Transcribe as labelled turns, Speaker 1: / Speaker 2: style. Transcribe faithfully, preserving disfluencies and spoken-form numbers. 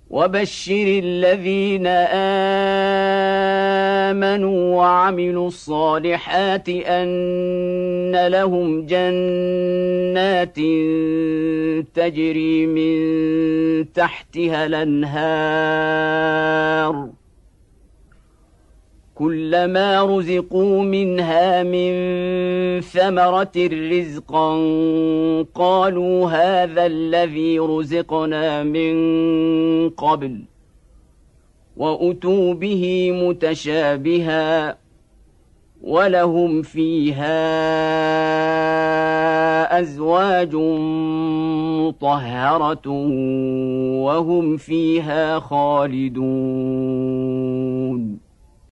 Speaker 1: وبشر الذين آمنوا وعملوا الصالحات أن لهم جنات تجري من تحتها الأنهار كلما رزقوا منها من ثمرة رزقا قالوا هذا الذي رزقنا من قبل وأتوا به متشابها ولهم فيها أزواج مطهرة وهم فيها خالدون